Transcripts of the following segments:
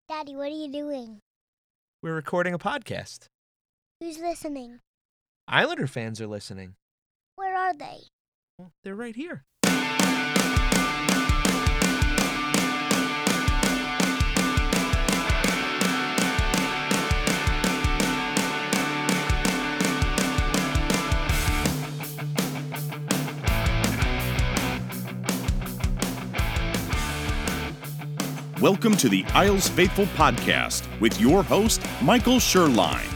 Daddy, what are you doing? We're recording a podcast. Who's listening? Islander fans are listening. Where are they? Well, they're right here. Welcome to the Isles Faithful Podcast with your host, Michael Sherline.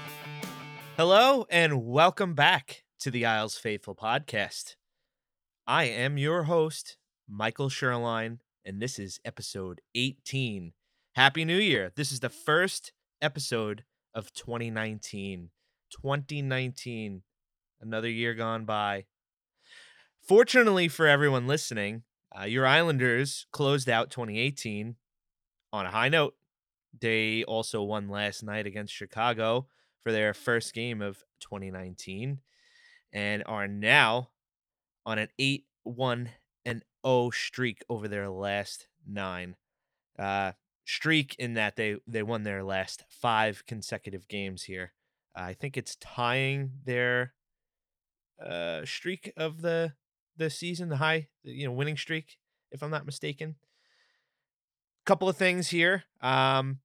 Hello, and welcome back to the Isles Faithful Podcast. I am your host, Michael Sherline, and this is episode 18. Happy New Year. This is the first episode of 2019. 2019, another year gone by. Fortunately for everyone listening, your Islanders closed out 2018 on a high note. They also won last night against Chicago for their first game of 2019 and are now on an 8-1-0 streak over their last 9. Streak in that they won their last 5 consecutive games here. I think it's tying their streak of the season, the high, winning streak, if I'm not mistaken. Couple of things here. Devon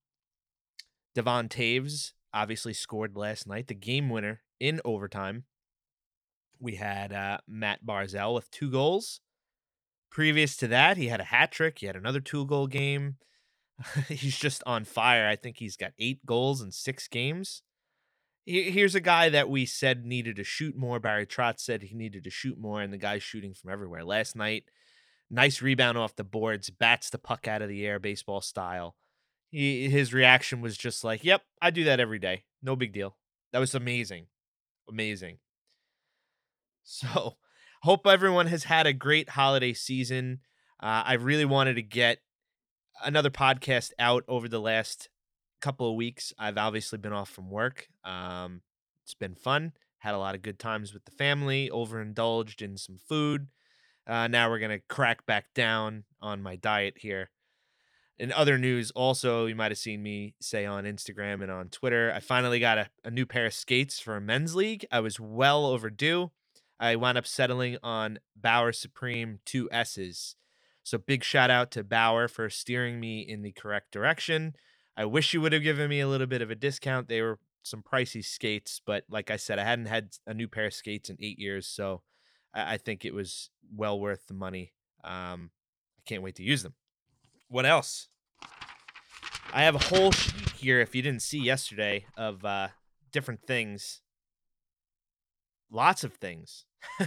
Toews obviously scored last night, the game winner in overtime. We had Matt Barzal with 2 goals. Previous to that, he had a hat trick. He had another 2-goal game. He's just on fire. I think he's got 8 goals in 6 games. Here's a guy that we said needed to shoot more. Barry Trotz said he needed to shoot more, and the guy's shooting from everywhere. Last night, nice rebound off the boards, bats the puck out of the air, baseball style. His reaction was just like, yep, I do that every day. No big deal. That was amazing. Amazing. So, hope everyone has had a great holiday season. I really wanted to get another podcast out over the last couple of weeks. I've obviously been off from work. It's been fun. Had a lot of good times with the family, overindulged in some food. Now we're going to crack back down on my diet here. In other news, also, you might have seen me say on Instagram and on Twitter, I finally got a new pair of skates for a men's league. I was well overdue. I wound up settling on Bauer Supreme 2S's. So big shout out to Bauer for steering me in the correct direction. I wish you would have given me a little bit of a discount. They were some pricey skates, but like I said, I hadn't had a new pair of skates in 8 years, so I think it was well worth the money. I can't wait to use them. What else? I have a whole sheet here, if you didn't see yesterday, of different things. Lots of things.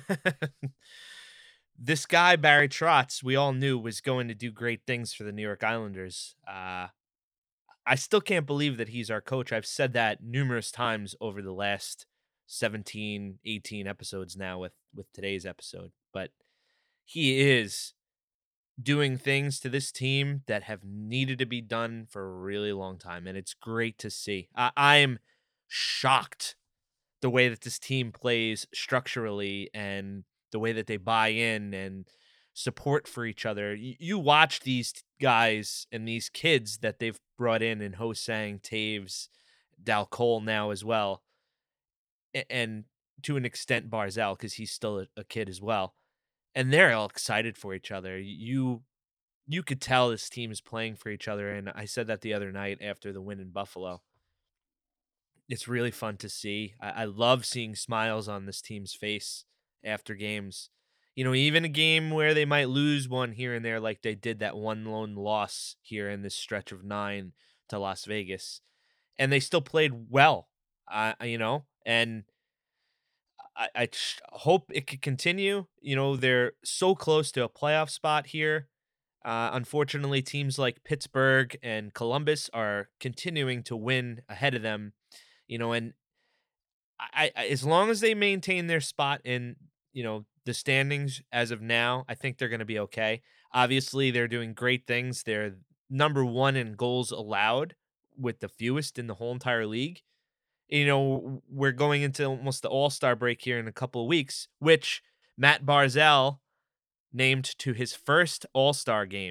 This guy, Barry Trotz, we all knew was going to do great things for the New York Islanders. I still can't believe that he's our coach. I've said that numerous times over the last 17, 18 episodes now with today's episode. But he is doing things to this team that have needed to be done for a really long time, and it's great to see. I'm shocked the way that this team plays structurally and the way that they buy in and support for each other. You watch these guys and these kids that they've brought in Ho-Sang, Toews, Dal Cole now as well, and to an extent Barzal, because he's still a kid as well. And they're all excited for each other. You could tell this team is playing for each other, and I said that the other night after the win in Buffalo. It's really fun to see. I love seeing smiles on this team's face after games. Even a game where they might lose one here and there, like they did that one lone loss here in this stretch of 9 to Las Vegas. And they still played well, and I hope it could continue. They're so close to a playoff spot here. Unfortunately, teams like Pittsburgh and Columbus are continuing to win ahead of them. And I as long as they maintain their spot in, the standings as of now, I think they're going to be okay. Obviously, they're doing great things. They're number 1 in goals allowed with the fewest in the whole entire league. We're going into almost the All-Star break here in a couple of weeks, which Matt Barzal named to his first All-Star game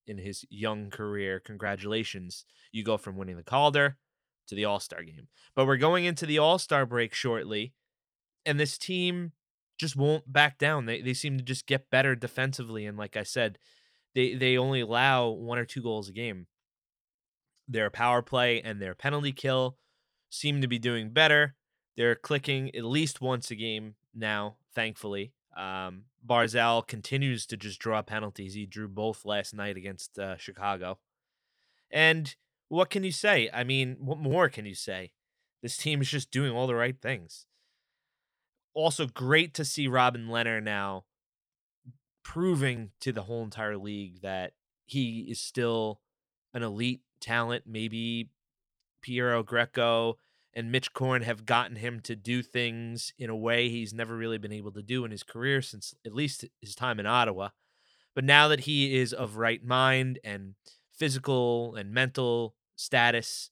in his young career. Congratulations. You go from winning the Calder to the All-Star game. But we're going into the All-Star break shortly, and this team just won't back down. They seem to just get better defensively, and like I said, they only allow 1 or 2 goals a game. Their power play and their penalty kill seem to be doing better. They're clicking at least once a game now, thankfully. Barzal continues to just draw penalties. He drew both last night against Chicago. And what can you say? I mean, what more can you say? This team is just doing all the right things. Also, great to see Robin Lehner now proving to the whole entire league that he is still an elite talent. Maybe Piero Greco and Mitch Korn have gotten him to do things in a way he's never really been able to do in his career since at least his time in Ottawa. But now that he is of right mind and physical and mental status,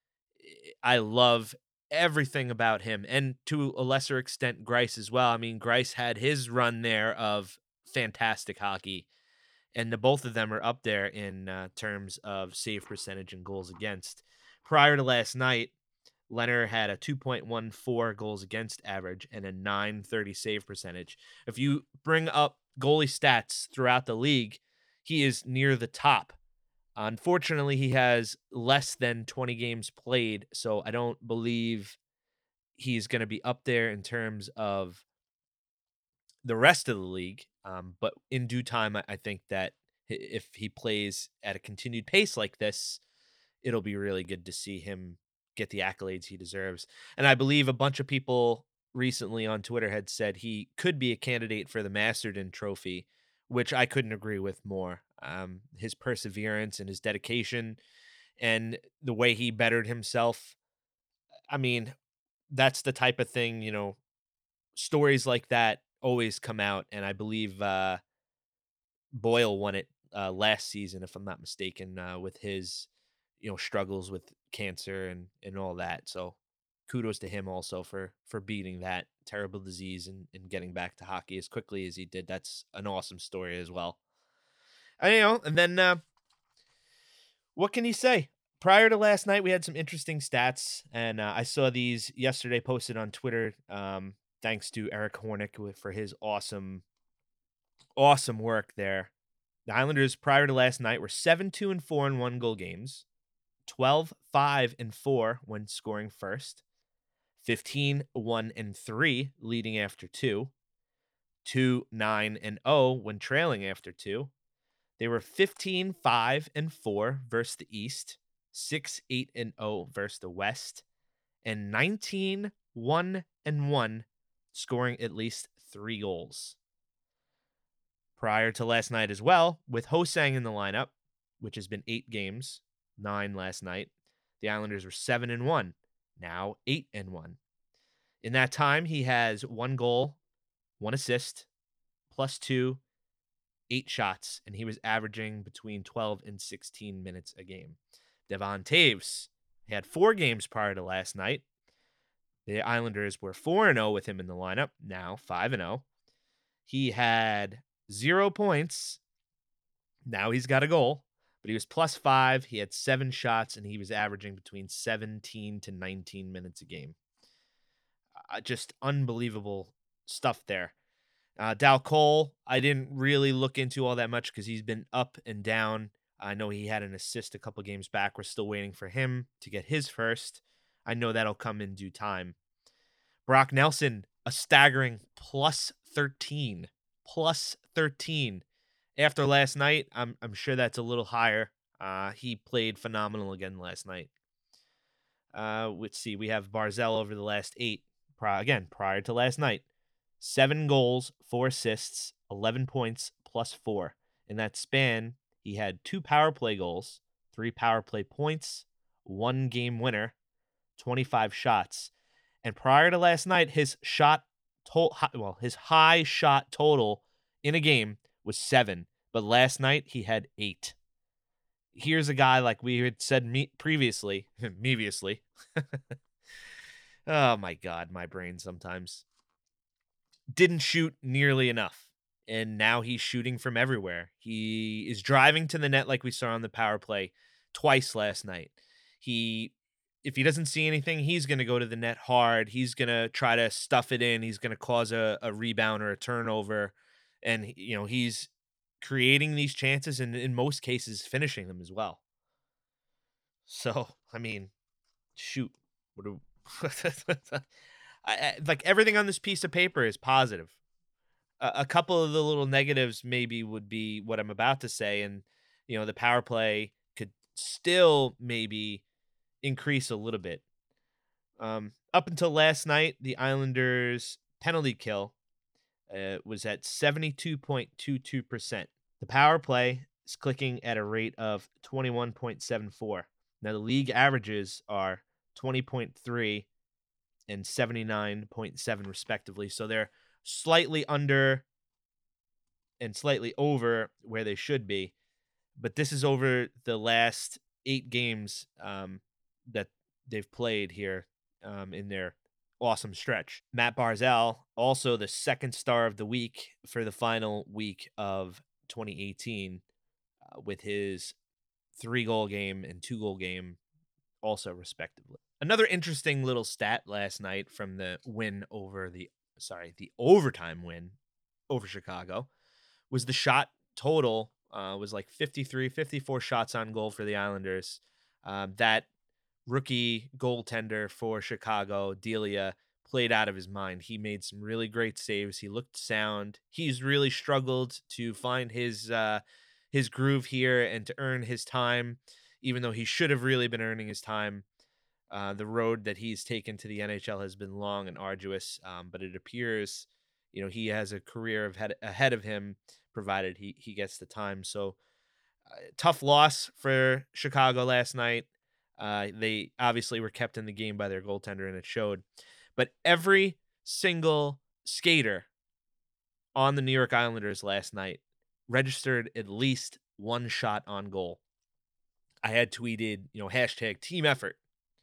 I love everything about him. And to a lesser extent, Greiss as well. I mean, Greiss had his run there of fantastic hockey, and the both of them are up there in terms of save percentage and goals against. Prior to last night, Lehner had a 2.14 goals against average and a .930 save percentage. If you bring up goalie stats throughout the league, he is near the top. Unfortunately, he has less than 20 games played, so I don't believe he's going to be up there in terms of the rest of the league. But in due time, I think that if he plays at a continued pace like this, it'll be really good to see him get the accolades he deserves. And I believe a bunch of people recently on Twitter had said he could be a candidate for the Masterton Trophy, which I couldn't agree with more. His perseverance and his dedication and the way he bettered himself. I mean, that's the type of thing, stories like that always come out. And I believe Boyle won it last season, if I'm not mistaken, with his, struggles with cancer and all that. So kudos to him also for beating that terrible disease and getting back to hockey as quickly as he did. That's an awesome story as well. And then what can you say? Prior to last night, we had some interesting stats, and I saw these yesterday posted on Twitter. Thanks to Eric Hornick for his awesome work there. The Islanders prior to last night were 7-2-4 in 1-goal games, 12-5-4 when scoring first, 15-1-3 leading after 2, 2-9-0 when trailing after 2. They were 15-5-4 versus the East, 6-8-0 versus the West, and 19-1-1 scoring at least 3 goals. Prior to last night as well, with Ho-Sang in the lineup, which has been 8 games, 9 last night, the Islanders were 7-1, now 8-1. In that time, he has 1 goal, 1 assist, +2, 8 shots, and he was averaging between 12 and 16 minutes a game. Devon Toews had 4 games prior to last night. The Islanders were 4-0 with him in the lineup, now 5-0. He had 0 points. Now he's got a goal, but he was +5. He had 7 shots, and he was averaging between 17 to 19 minutes a game. Just unbelievable stuff there. Dal Cole, I didn't really look into all that much because he's been up and down. I know he had an assist a couple games back. We're still waiting for him to get his first. I know that'll come in due time. Brock Nelson, a staggering +13. +13. After last night, I'm sure that's a little higher. He played phenomenal again last night. Let's see. We have Barzal over the last 8. Prior to last night. 7 goals, 4 assists, 11 points, +4. In that span, he had 2 power play goals, 3 power play points, 1 game winner, 25 shots. And prior to last night, his high shot total in a game was 7. But last night, he had 8. Here's a guy like we had said previously. Oh my God, my brain sometimes. Didn't shoot nearly enough. and now he's shooting from everywhere. He is driving to the net like we saw on the power play twice last night. If he doesn't see anything, he's going to go to the net hard. He's going to try to stuff it in. He's going to cause a rebound or a turnover. And, he's creating these chances and in most cases finishing them as well. So, I mean, shoot. Like everything on this piece of paper is positive. A couple of the little negatives maybe would be what I'm about to say. And, the power play could still maybe increase a little bit. Up until last night, the Islanders' penalty kill was at 72.22%. The power play is clicking at a rate of 21.74. Now, the league averages are 20.3 and 79.7 respectively. So they're slightly under and slightly over where they should be. But this is over the last 8 games that they've played here in their awesome stretch. Matt Barzal, also the second star of the week for the final week of 2018 with his 3-goal game and 2-goal game also respectively. Another interesting little stat last night from the overtime win over Chicago was the shot total was like 54 shots on goal for the Islanders. That rookie goaltender for Chicago, Delia, played out of his mind. He made some really great saves. He looked sound. He's really struggled to find his groove here and to earn his time, even though he should have really been earning his time. The road that he's taken to the NHL has been long and arduous, but it appears, he has a career ahead of him, provided he gets the time. So tough loss for Chicago last night. They obviously were kept in the game by their goaltender, and it showed. But every single skater on the New York Islanders last night registered at least one shot on goal. I had tweeted, hashtag team effort.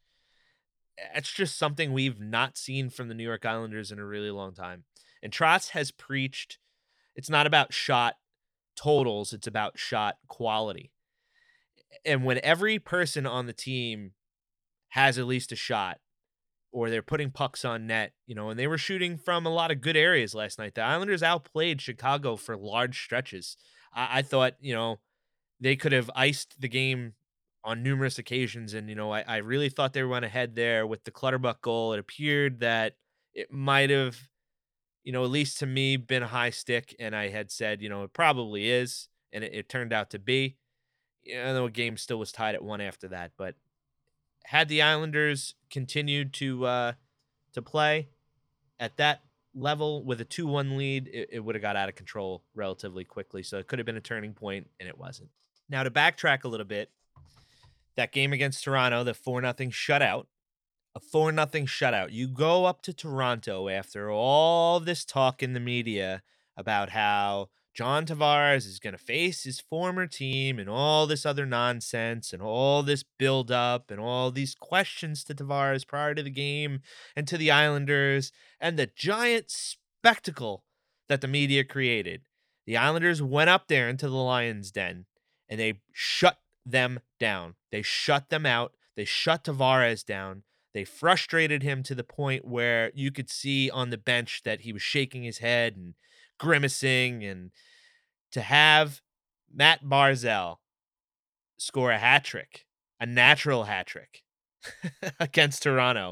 It's just something we've not seen from the New York Islanders in a really long time. And Trotz has preached it's not about shot totals, it's about shot quality. And when every person on the team has at least a shot, or they're putting pucks on net, and they were shooting from a lot of good areas last night. The Islanders outplayed Chicago for large stretches. I thought, they could have iced the game on numerous occasions. And, I really thought they went ahead there with the Clutterbuck goal. It appeared that it might have, at least to me, been a high stick. And I had said, it probably is. And it turned out to be. Though the game still was tied at 1 after that. But had the Islanders continued to play at that level with a 2-1 lead, it would have got out of control relatively quickly. So it could have been a turning point, and it wasn't. Now, to backtrack a little bit, that game against Toronto, the 4-0 shutout, a 4-0 shutout. You go up to Toronto after all this talk in the media about how John Tavares is going to face his former team and all this other nonsense and all this buildup and all these questions to Tavares prior to the game and to the Islanders and the giant spectacle that the media created. The Islanders went up there into the Lions' den and they shut them down. They shut them out. They shut Tavares down. They frustrated him to the point where you could see on the bench that he was shaking his head and grimacing. And to have Matt Barzal score a hat trick, a natural hat trick against Toronto,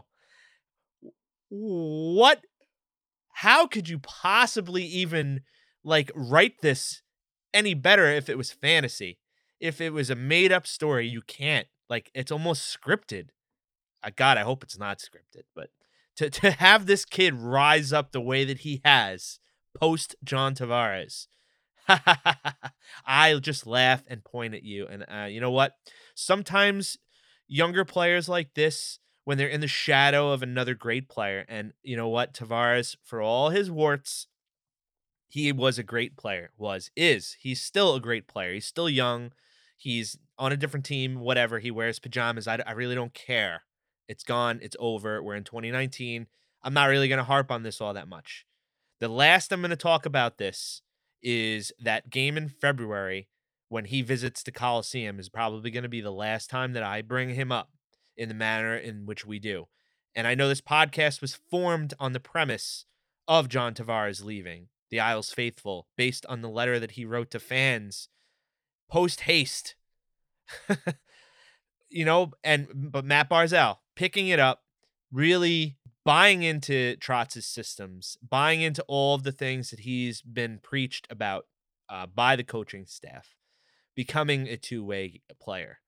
how could you possibly even write this any better if it was fantasy? If it was a made up story, you can't. It's almost scripted. God, I hope it's not scripted, but to have this kid rise up the way that he has post John Tavares, I just laugh and point at you. And you know what? Sometimes younger players like this, when they're in the shadow of another great player, and you know what? Tavares, for all his warts, he was a great player. He's still a great player. He's still young. He's on a different team, whatever. He wears pajamas. I really don't care. It's gone. It's over. We're in 2019. I'm not really going to harp on this all that much. The last I'm going to talk about this is that game in February when he visits the Coliseum is probably going to be the last time that I bring him up in the manner in which we do. And I know this podcast was formed on the premise of John Tavares leaving the Isles faithful based on the letter that he wrote to fans post haste. But Matt Barzal picking it up, really buying into Trotz's systems, buying into all of the things that he's been preached about by the coaching staff, becoming a two-way player.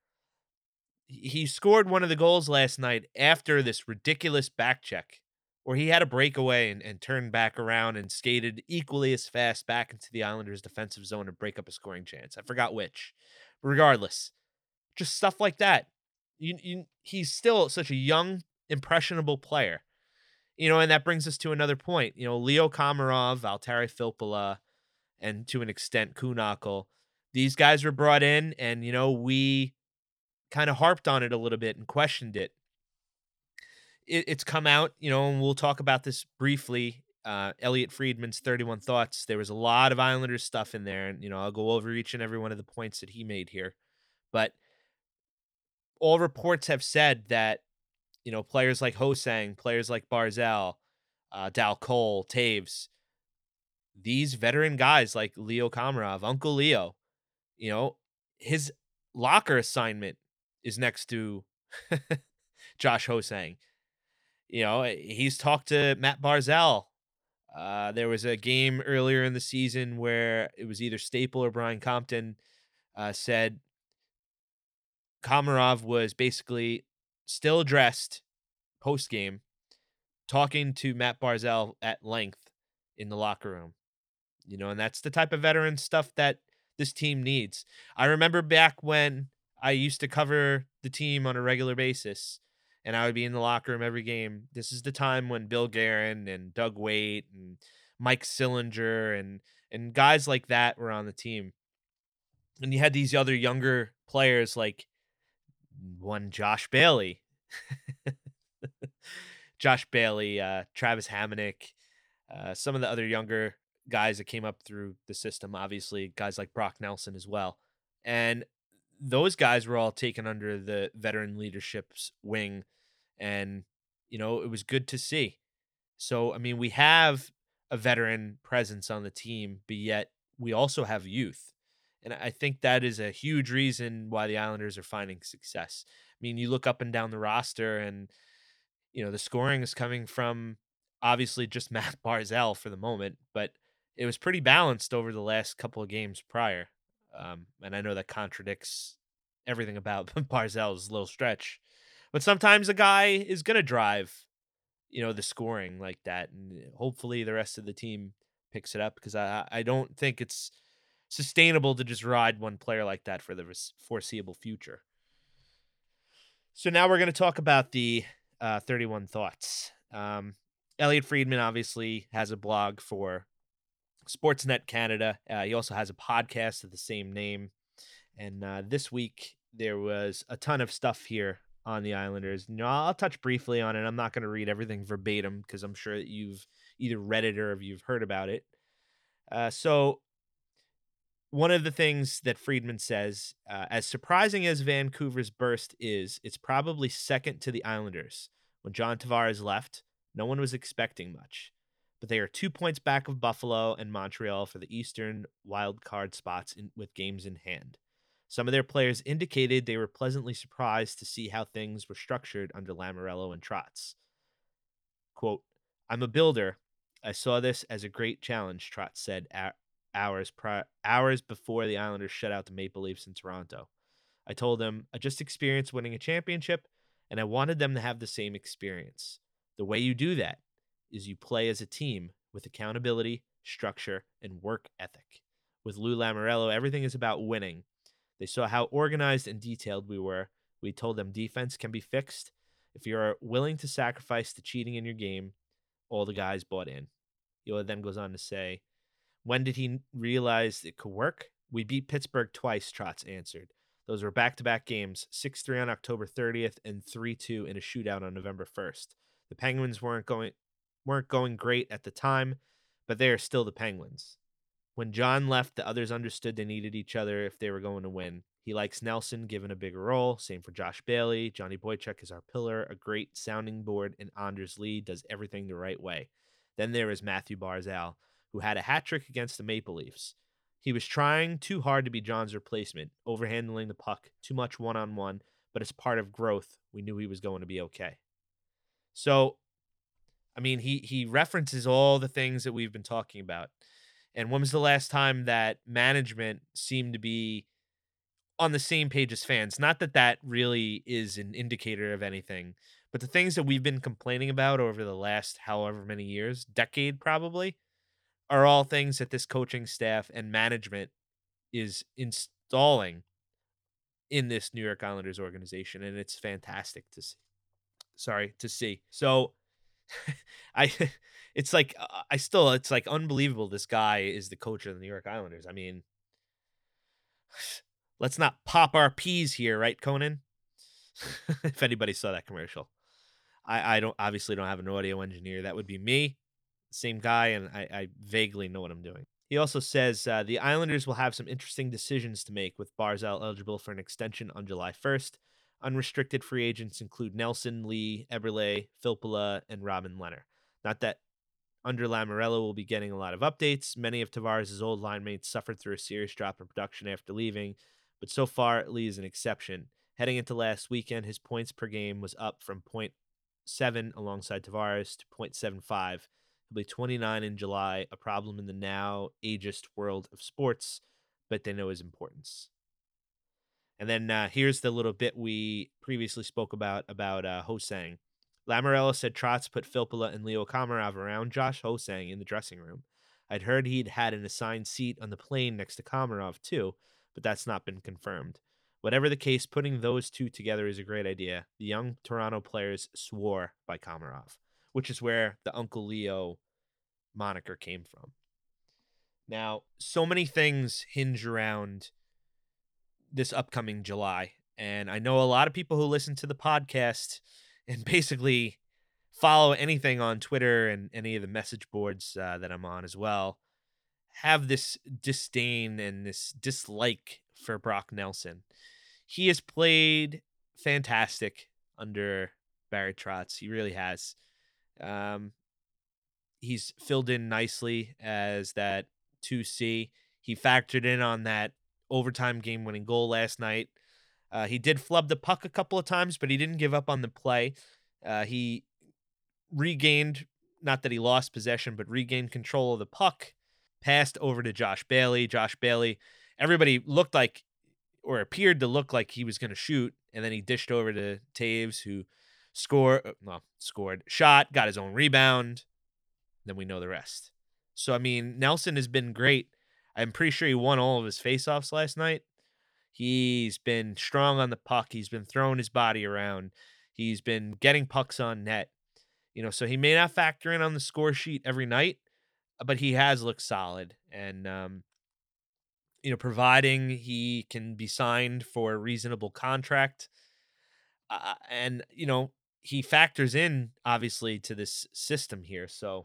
He scored one of the goals last night after this ridiculous back check where he had a breakaway and turned back around and skated equally as fast back into the Islanders' defensive zone to break up a scoring chance. I forgot which. Regardless, just stuff like that. He's still such a young, impressionable player. And that brings us to another point. Leo Komarov, Valtteri Filppula, and to an extent, Kuhnhackl. These guys were brought in, and, we kind of harped on it a little bit and questioned it. It's come out, and we'll talk about this briefly. Elliot Friedman's 31 Thoughts. There was a lot of Islanders stuff in there, and, I'll go over each and every one of the points that he made here. But all reports have said that, players like Ho-Sang, players like Barzal, Dal Cole, Taves, these veteran guys like Leo Komarov, Uncle Leo, his locker assignment is next to Josh Ho-Sang. He's talked to Matt Barzal. There was a game earlier in the season where it was either Staple or Brian Compton said Komarov was basically still dressed post-game, talking to Matt Barzal at length in the locker room. And that's the type of veteran stuff that this team needs. I remember back when I used to cover the team on a regular basis, and I would be in the locker room every game. This is the time when Bill Guerin and Doug Waite and Mike Sillinger and guys like that were on the team. And you had these other younger players like one Josh Bailey, Travis Hamonic, some of the other younger guys that came up through the system, obviously guys like Brock Nelson as well. And those guys were all taken under the veteran leadership's wing. And, it was good to see. So, we have a veteran presence on the team, but yet we also have youth. And I think that is a huge reason why the Islanders are finding success. You look up and down the roster and, the scoring is coming from obviously just Matt Barzal for the moment, but it was pretty balanced over the last couple of games prior. And I know that contradicts everything about Barzal's little stretch, but sometimes a guy is going to drive, the scoring like that. And hopefully the rest of the team picks it up, because I don't think it's sustainable to just ride one player like that for the foreseeable future. So now we're going to talk about the 31 Thoughts. Elliot Friedman obviously has a blog for Sportsnet Canada. He also has a podcast of the same name. And this week there was a ton of stuff here on the Islanders. I'll touch briefly on it. I'm not going to read everything verbatim because I'm sure that you've either read it or you've heard about it. So one of the things that Friedman says, as surprising as Vancouver's burst is, it's probably second to the Islanders. When John Tavares left, no one was expecting much. But they are 2 points back of Buffalo and Montreal for the Eastern wild card spots with games in hand. Some of their players indicated they were pleasantly surprised to see how things were structured under Lamoriello and Trotz. Quote, "I'm a builder. I saw this as a great challenge," Trotz said hours before the Islanders shut out the Maple Leafs in Toronto. "I told them I just experienced winning a championship, and I wanted them to have the same experience. The way you do that is you play as a team with accountability, structure, and work ethic. With Lou Lamoriello, everything is about winning. They saw how organized and detailed we were. We told them defense can be fixed. If you're willing to sacrifice the cheating in your game, all the guys bought in." He then goes on to say, "When did he realize it could work? We beat Pittsburgh twice," Trotz answered. "Those were back-to-back games, 6-3 on October 30th and 3-2 in a shootout on November 1st. The Penguins weren't going great at the time, but they are still the Penguins. When John left, the others understood they needed each other if they were going to win. He likes Nelson, given a bigger role. Same for Josh Bailey. Johnny Boychuk is our pillar, a great sounding board, and Anders Lee does everything the right way. Then there is Matthew Barzal, who had a hat trick against the Maple Leafs. He was trying too hard to be John's replacement, overhandling the puck, too much one-on-one, but as part of growth, we knew he was going to be okay. So, I mean, he references all the things that we've been talking about. And when was the last time that management seemed to be on the same page as fans? Not that that really is an indicator of anything, but the things that we've been complaining about over the last however many years, decade probably, are all things that this coaching staff and management is installing in this New York Islanders organization, and it's fantastic to see. So I it's like it's like unbelievable this guy is the coach of the New York Islanders. I mean, let's not pop our peas here, right, Conan? If anybody saw that commercial. I don't have an audio engineer. That would be me. Same guy, and I vaguely know what I'm doing. He also says the Islanders will have some interesting decisions to make with Barzal eligible for an extension on July 1st. Unrestricted free agents include Nelson, Lee, Eberle, Filppula, and Robin Lehner. Not that under Lamoriello will be getting a lot of updates. Many of Tavares' old line mates suffered through a serious drop in production after leaving, but so far Lee is an exception. Heading into last weekend, his points per game was up from .7 alongside Tavares to .75. He'll be 29 in July, a problem in the now ageist world of sports, but they know his importance. And then here's the little bit we previously spoke about Ho-Sang. Lamoriello said Trotz put Filppula and Leo Komarov around Josh Ho-Sang in the dressing room. I'd heard he'd had an assigned seat on the plane next to Komarov too, but that's not been confirmed. Whatever the case, putting those two together is a great idea. The young Toronto players swore by Komarov, which is where the Uncle Leo moniker came from. Now, so many things hinge around this upcoming July, and I know a lot of people who listen to the podcast and basically follow anything on Twitter and any of the message boards that I'm on as well have this disdain and this dislike for Brock Nelson. He has played fantastic under Barry Trotz. He really has. He's filled in nicely as that 2C. He factored in on that overtime game-winning goal last night. He did flub the puck a couple of times, but he didn't give up on the play. He regained, not that he lost possession, but regained control of the puck, passed over to Josh Bailey. Josh Bailey, everybody looked like, or appeared to look like he was going to shoot, and then he dished over to Taves, who shot, got his own rebound. Then we know the rest. So, I mean, Nelson has been great. I'm pretty sure he won all of his faceoffs last night. He's been strong on the puck. He's been throwing his body around. He's been getting pucks on net. So he may not factor in on the score sheet every night, but he has looked solid. And, providing he can be signed for a reasonable contract. And he factors in, obviously, to this system here. So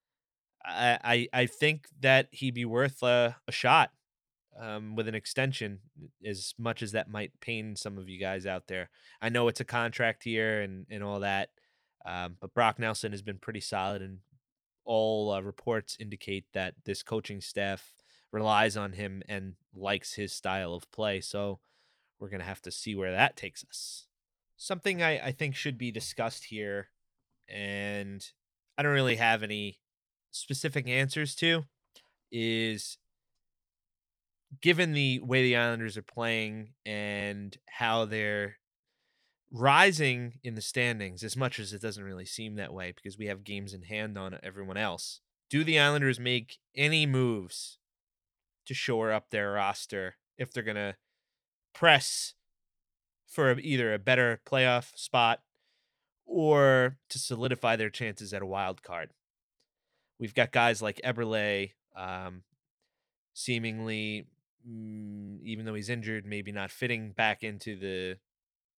I think that he'd be worth a shot with an extension, as much as that might pain some of you guys out there. I know it's a contract here and all that, but Brock Nelson has been pretty solid, and all reports indicate that this coaching staff relies on him and likes his style of play. So we're going to have to see where that takes us. Something I think should be discussed here, and I don't really have any specific answers to, is given the way the Islanders are playing and how they're rising in the standings, as much as it doesn't really seem that way because we have games in hand on everyone else, do the Islanders make any moves to shore up their roster if they're going to press for either a better playoff spot or to solidify their chances at a wild card? We've got guys like Eberle, seemingly, even though he's injured, maybe not fitting back into the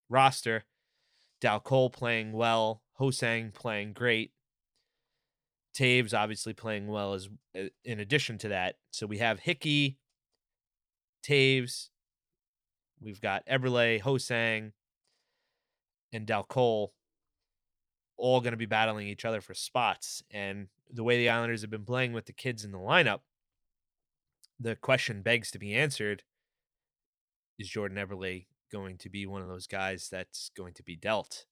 roster. Dal Cole playing well. Ho-Sang playing great. Taves obviously playing well as in addition to that. So we have Hickey, Taves, we've got Eberle, Hosang, and Dal Cole all going to be battling each other for spots. And the way the Islanders have been playing with the kids in the lineup, the question begs to be answered, is Jordan Eberle going to be one of those guys that's going to be dealt?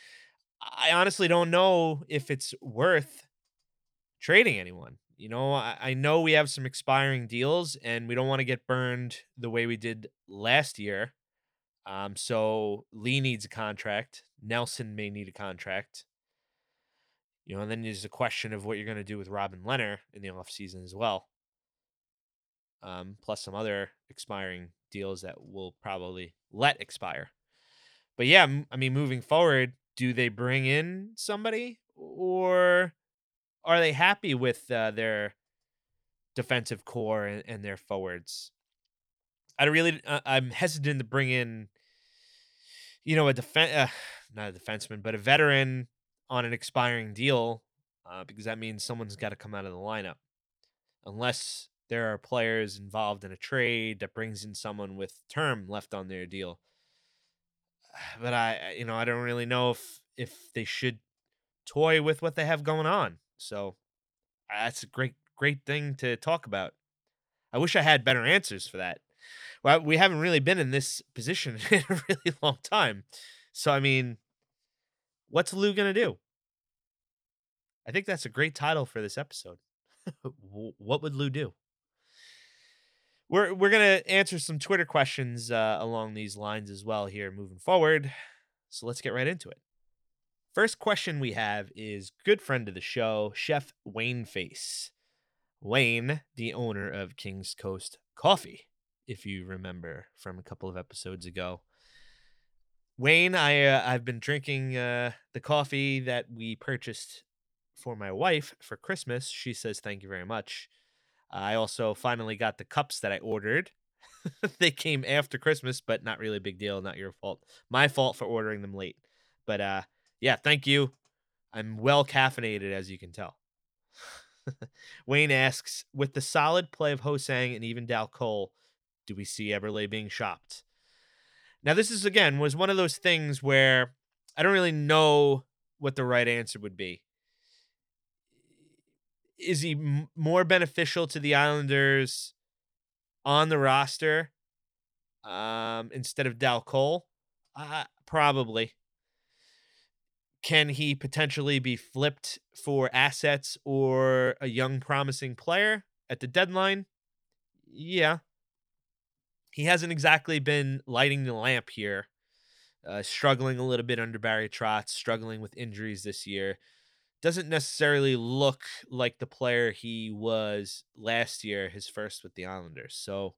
I honestly don't know if it's worth trading anyone. I know we have some expiring deals and we don't want to get burned the way we did last year. So Lee needs a contract. Nelson may need a contract. And then there's a question of what you're going to do with Robin Leonard in the offseason as well. Plus some other expiring deals that we'll probably let expire. But yeah, moving forward, do they bring in somebody or are they happy with their defensive core and their forwards? I'm hesitant to bring in, not a defenseman, but a veteran on an expiring deal because that means someone's got to come out of the lineup. Unless there are players involved in a trade that brings in someone with term left on their deal. But I don't really know if they should toy with what they have going on. So that's a great thing to talk about. I wish I had better answers for that. Well, we haven't really been in this position in a really long time. So, what's Lou going to do? I think that's a great title for this episode. What would Lou do? We're going to answer some Twitter questions along these lines as well here moving forward. So let's get right into it. First question we have is good friend of the show, Chef Wayne Face. Wayne, the owner of King's Coast Coffee, if you remember from a couple of episodes ago. Wayne, I've been drinking the coffee that we purchased for my wife for Christmas. She says thank you very much. I also finally got the cups that I ordered. They came after Christmas, but not really a big deal. Not your fault. My fault for ordering them late. But yeah, thank you. I'm well caffeinated, as you can tell. Wayne asks, with the solid play of Hosang and even Dal Cole, do we see Eberle being shopped? Now, this is, again, was one of those things where I don't really know what the right answer would be. Is he more beneficial to the Islanders on the roster instead of Dal Cole? Probably. Can he potentially be flipped for assets or a young promising player at the deadline? Yeah. He hasn't exactly been lighting the lamp here. Struggling a little bit under Barry Trotz, struggling with injuries this year. Doesn't necessarily look like the player he was last year, his first with the Islanders. So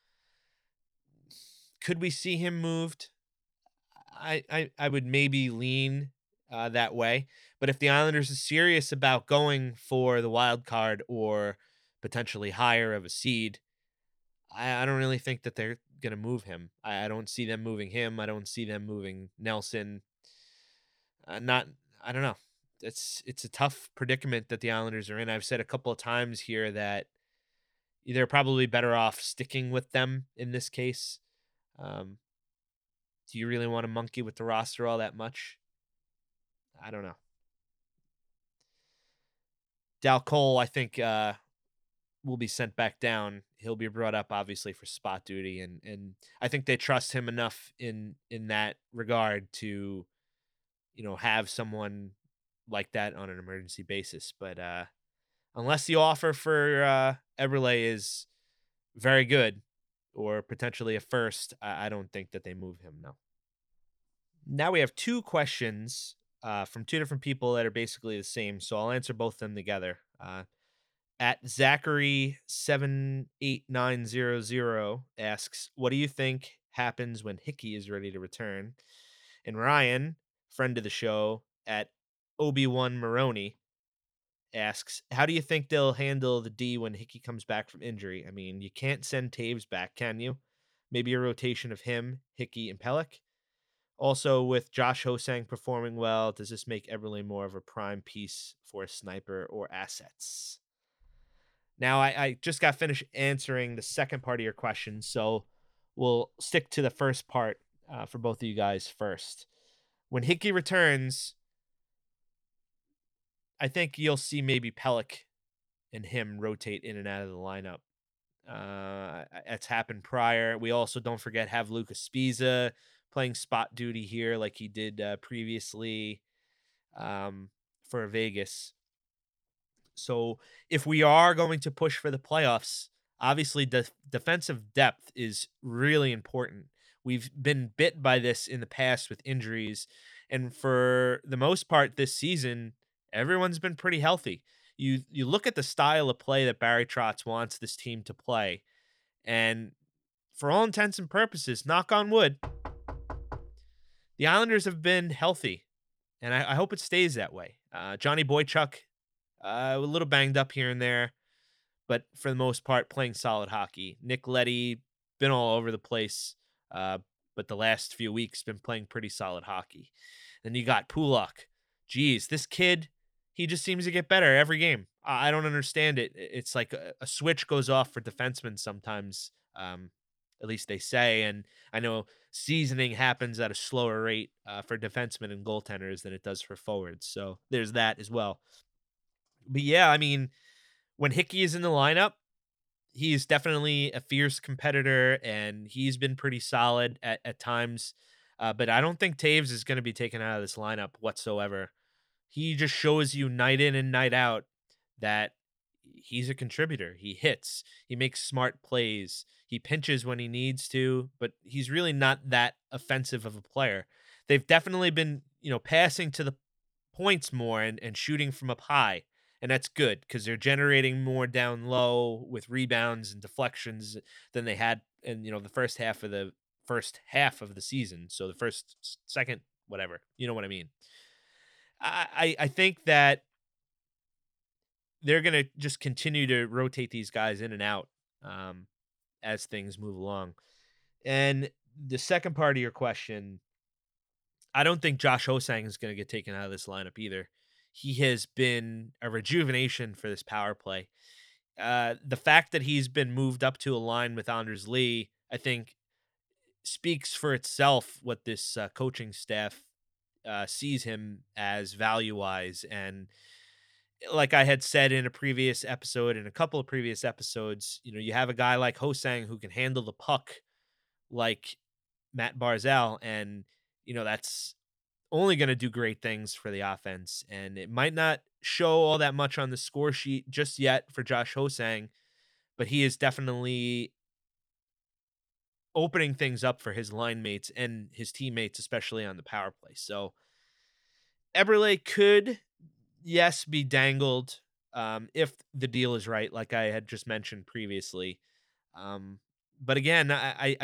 could we see him moved? I would maybe lean that way. But if the Islanders are serious about going for the wild card or potentially higher of a seed, I don't really think that they're going to move him. I don't see them moving him. I don't see them moving Nelson. I don't know. It's a tough predicament that the Islanders are in. I've said a couple of times here that they're probably better off sticking with them in this case. Do you really want to monkey with the roster all that much? I don't know. Dal Cole, I think, will be sent back down. He'll be brought up, obviously, for spot duty, and I think they trust him enough in that regard to, have someone like that on an emergency basis. But unless the offer for Eberle is very good or potentially a first, I don't think that they move him, no. Now we have two questions from two different people that are basically the same, so I'll answer both of them together. At Zachary78900 asks, what do you think happens when Hickey is ready to return? And Ryan, friend of the show, at Obi-Wan Maroney, asks, how do you think they'll handle the D when Hickey comes back from injury? You can't send Taves back, can you? Maybe a rotation of him, Hickey, and Pelech? Also, with Josh Hosang performing well, does this make Eberle more of a prime piece for a sniper or assets? Now, I just got finished answering the second part of your question, so we'll stick to the first part for both of you guys first. When Hickey returns, I think you'll see maybe Pellick and him rotate in and out of the lineup. It's happened prior. We also, don't forget, have Lucas Spiza playing spot duty here like he did previously for Vegas. So if we are going to push for the playoffs, obviously defensive depth is really important. We've been bit by this in the past with injuries, and for the most part this season, everyone's been pretty healthy. You look at the style of play that Barry Trotz wants this team to play, and for all intents and purposes, knock on wood, the Islanders have been healthy, and I hope it stays that way. Johnny Boychuk, a little banged up here and there, but for the most part, playing solid hockey. Nick Leddy, been all over the place, but the last few weeks been playing pretty solid hockey. Then you got Pulak. Geez, this kid, he just seems to get better every game. I don't understand it. It's like a switch goes off for defensemen sometimes, at least they say. And I know seasoning happens at a slower rate for defensemen and goaltenders than it does for forwards. So there's that as well. But yeah, I mean, when Hickey is in the lineup, he's definitely a fierce competitor, and he's been pretty solid at times. But I don't think Taves is going to be taken out of this lineup whatsoever. He just shows you night in and night out that he's a contributor. He hits, he makes smart plays, he pinches when he needs to, but he's really not that offensive of a player. They've definitely been, passing to the points more and shooting from up high. And that's good because they're generating more down low with rebounds and deflections than they had in the first half of the season. So the second, whatever, you know what I mean. I think that they're gonna just continue to rotate these guys in and out as things move along. And the second part of your question, I don't think Josh Hosang is going to get taken out of this lineup either. He has been a rejuvenation for this power play. The fact that he's been moved up to a line with Anders Lee, I think, speaks for itself what this coaching staff sees him as value-wise. And like I had said in a previous episode, in a couple of previous episodes, you have a guy like Hosang who can handle the puck like Matt Barzal, and that's only going to do great things for the offense. And it might not show all that much on the score sheet just yet for Josh Hosang, but he is definitely opening things up for his line mates and his teammates, especially on the power play. So Eberle could, yes, be dangled if the deal is right, like I had just mentioned previously. But again, I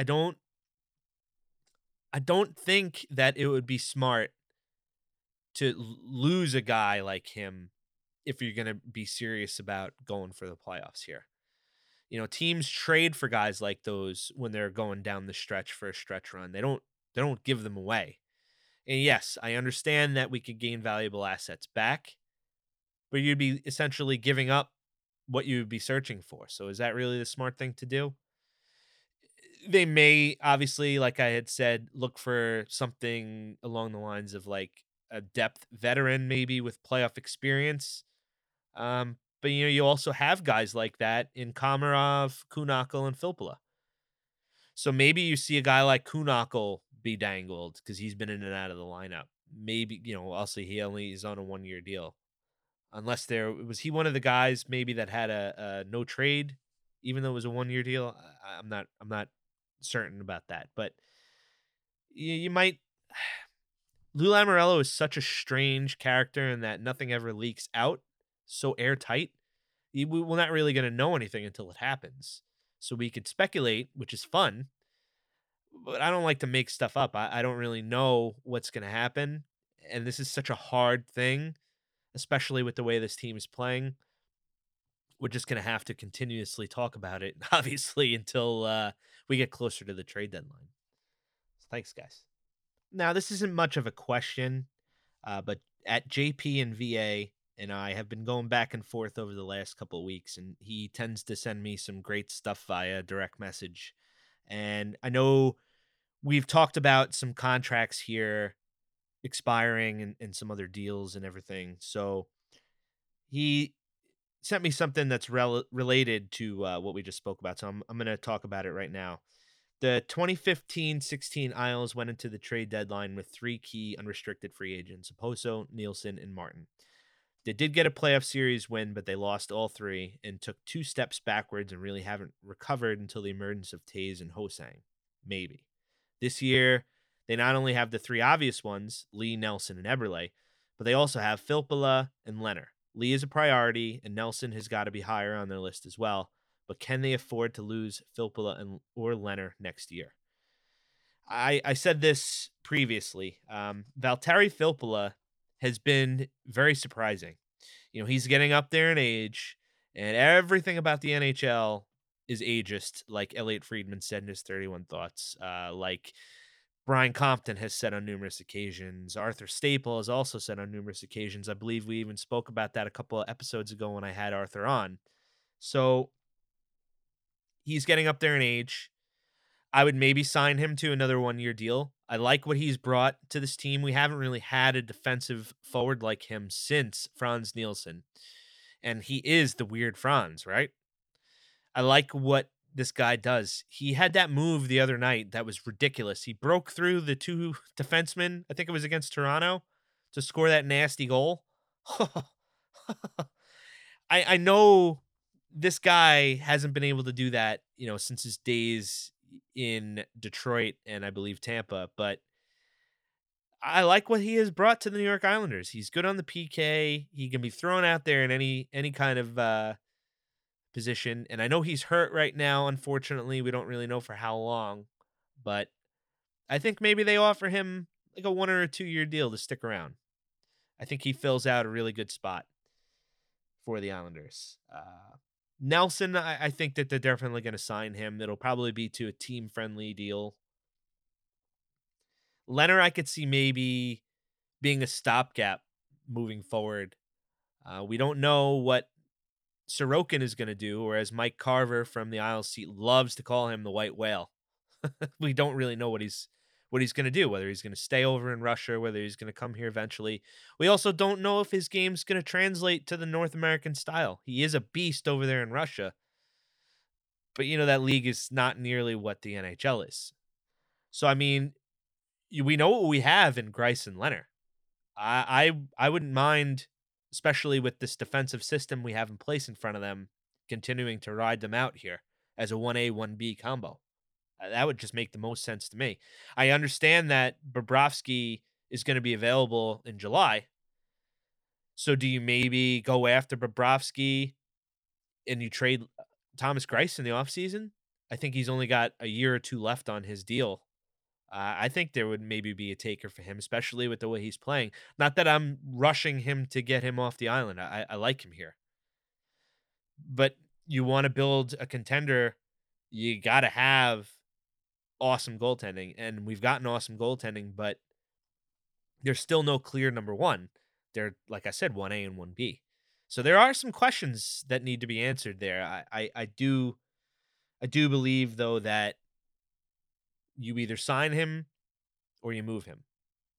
don't think that it would be smart to lose a guy like him if you're going to be serious about going for the playoffs here. Teams trade for guys like those when they're going down the stretch for a stretch run. They don't give them away. And yes, I understand that we could gain valuable assets back, but you'd be essentially giving up what you would be searching for. So is that really the smart thing to do? They may, obviously, like I had said, look for something along the lines of like a depth veteran, maybe with playoff experience. But you also have guys like that in Komarov, Kunakal, and Filppula. So maybe you see a guy like Kunakal be dangled because he's been in and out of the lineup. Maybe, also he only is on a 1-year deal. Unless was he one of the guys maybe that had a no trade, even though it was a 1-year deal? I'm not certain about that, but you might. Lou Lamoriello is such a strange character in that nothing ever leaks out, so airtight. We're not really going to know anything until it happens. So we could speculate, which is fun, but I don't like to make stuff up. I don't really know what's going to happen, and this is such a hard thing, especially with the way this team is playing. We're just going to have to continuously talk about it, obviously, until we get closer to the trade deadline. So thanks, guys. Now, this isn't much of a question, but at JP and VA and I have been going back and forth over the last couple of weeks, and he tends to send me some great stuff via direct message. And I know we've talked about some contracts here expiring and some other deals and everything. So he sent me something that's related to what we just spoke about. So I'm going to talk about it right now. The 2015-16 Isles went into the trade deadline with three key unrestricted free agents, Oposo, Nielsen, and Martin. They did get a playoff series win, but they lost all three and took two steps backwards and really haven't recovered until the emergence of Taze and Hosang. Maybe. This year, they not only have the three obvious ones, Lee, Nelson, and Eberle, but they also have Filppula and Leonard. Lee is a priority, and Nelson has got to be higher on their list as well. But can they afford to lose Filppula or Leonard next year? I said this previously. Valtteri Filppula has been very surprising. You know, he's getting up there in age, and everything about the NHL is ageist, like Elliot Friedman said in his 31 Thoughts. Like Brian Compton has said on numerous occasions. Arthur Staple has also said on numerous occasions. I believe we even spoke about that a couple of episodes ago when I had Arthur on. So he's getting up there in age. I would maybe sign him to another 1-year deal. I like what he's brought to this team. We haven't really had a defensive forward like him since Franz Nielsen. And he is the weird Franz, right? I like what this guy does. He had that move the other night that was ridiculous. He broke through the two defensemen, I think it was against Toronto, to score that nasty goal. I know this guy hasn't been able to do that, since his days in Detroit and I believe Tampa, but I like what he has brought to the New York Islanders. He's good on the PK. He can be thrown out there in any kind of position. And I know he's hurt right now, unfortunately. We don't really know for how long, but I think maybe they offer him like a 1 or 2 year deal to stick around. I think he fills out a really good spot for the Islanders. Nelson, I think that they're definitely going to sign him. It'll probably be to a team-friendly deal. Leonard, I could see maybe being a stopgap moving forward. We don't know what Sorokin is going to do, or as Mike Carver from the Isles seat loves to call him, the White Whale. We don't really know what he's going to do, whether he's going to stay over in Russia, whether he's going to come here eventually. We also don't know if his game's going to translate to the North American style. He is a beast over there in Russia, but that league is not nearly what the NHL is. So, I mean, we know what we have in Greiss and Leonard. I wouldn't mind, especially with this defensive system we have in place in front of them, continuing to ride them out here as a 1A, 1B combo. That would just make the most sense to me. I understand that Bobrovsky is going to be available in July. So do you maybe go after Bobrovsky and you trade Thomas Greiss in the offseason? I think he's only got a year or two left on his deal. I think there would maybe be a taker for him, especially with the way he's playing. Not that I'm rushing him to get him off the island. I like him here. But you want to build a contender, you got to have awesome goaltending. And we've gotten awesome goaltending, but there's still no clear number one. They're, like I said, 1A and 1B. So there are some questions that need to be answered there. I do believe, though, that you either sign him or you move him,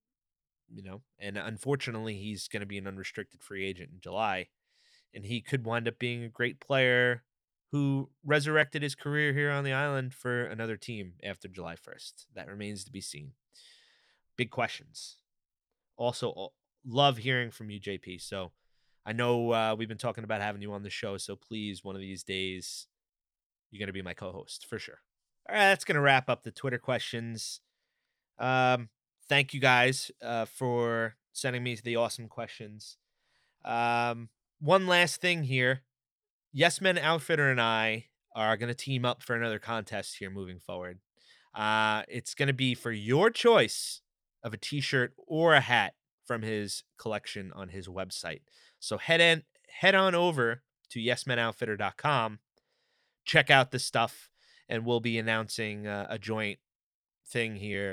and unfortunately he's going to be an unrestricted free agent in July, and he could wind up being a great player who resurrected his career here on the island for another team after July 1st. That remains to be seen. Big questions. Also, love hearing from you, JP. So I know we've been talking about having you on the show, so please, one of these days, you're going to be my co-host for sure. All right, that's going to wrap up the Twitter questions. Thank you guys for sending me the awesome questions. One last thing here. Yes Men Outfitter and I are going to team up for another contest here moving forward. It's going to be for your choice of a t-shirt or a hat from his collection on his website. So head on over to yesmenoutfitter.com, check out the stuff, and we'll be announcing a joint thing here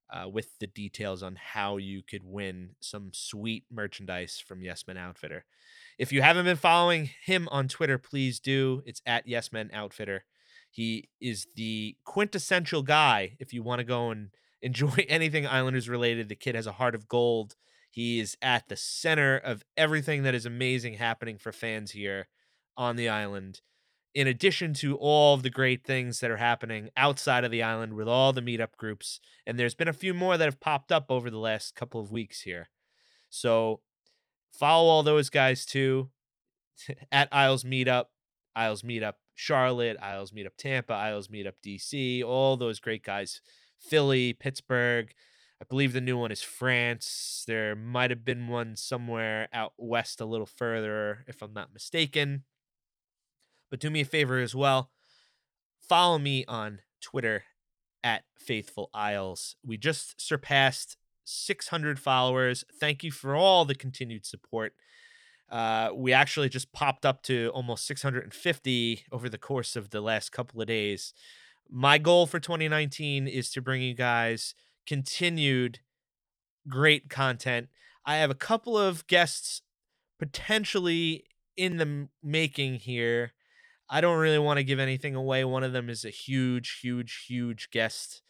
with the details on how you could win some sweet merchandise from Yes Men Outfitter. If you haven't been following him on Twitter, please do. It's at Yes Men Outfitter. He is the quintessential guy if you want to go and enjoy anything Islanders related. The kid has a heart of gold. He is at the center of everything that is amazing happening for fans here on the island, in addition to all of the great things that are happening outside of the island with all the meetup groups. And there's been a few more that have popped up over the last couple of weeks here. So follow all those guys too. At Isles Meetup Charlotte, Isles Meetup Tampa, Isles Meetup DC, all those great guys. Philly, Pittsburgh. I believe the new one is France. There might have been one somewhere out west a little further, if I'm not mistaken. But do me a favor as well. Follow me on Twitter at Faithful Isles. We just surpassed 600 followers. Thank you for all the continued support. We actually just popped up to almost 650 over the course of the last couple of days. My goal for 2019 is to bring you guys continued great content. I have a couple of guests potentially in the making here. I don't really want to give anything away. One of them is a huge guest.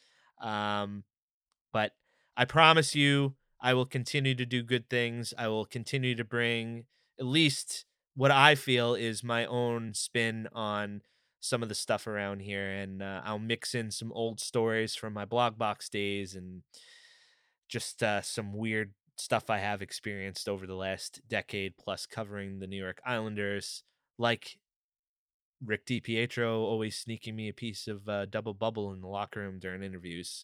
But I promise you, I will continue to do good things. I will continue to bring at least what I feel is my own spin on some of the stuff around here. And I'll mix in some old stories from my blog box days and just some weird stuff I have experienced over the last decade plus covering the New York Islanders, like Rick DiPietro always sneaking me a piece of double bubble in the locker room during interviews.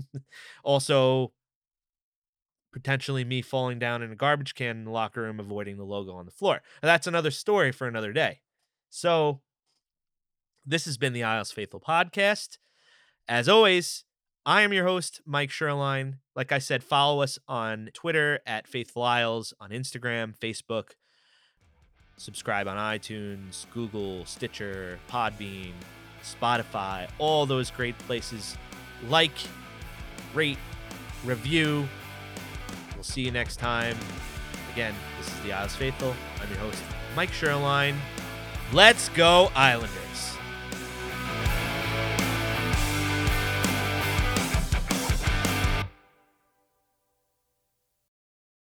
Also, potentially me falling down in a garbage can in the locker room, avoiding the logo on the floor. Now, that's another story for another day. So this has been the Isles Faithful Podcast. As always, I am your host, Mike Sherline. Like I said, follow us on Twitter at Faithful Isles, on Instagram, Facebook. Subscribe on iTunes, Google, Stitcher, Podbean, Spotify, all those great places. Like, rate, review. We'll see you next time. Again, this is the Isles Faithful. I'm your host, Mike Sherline. Let's go, Islanders.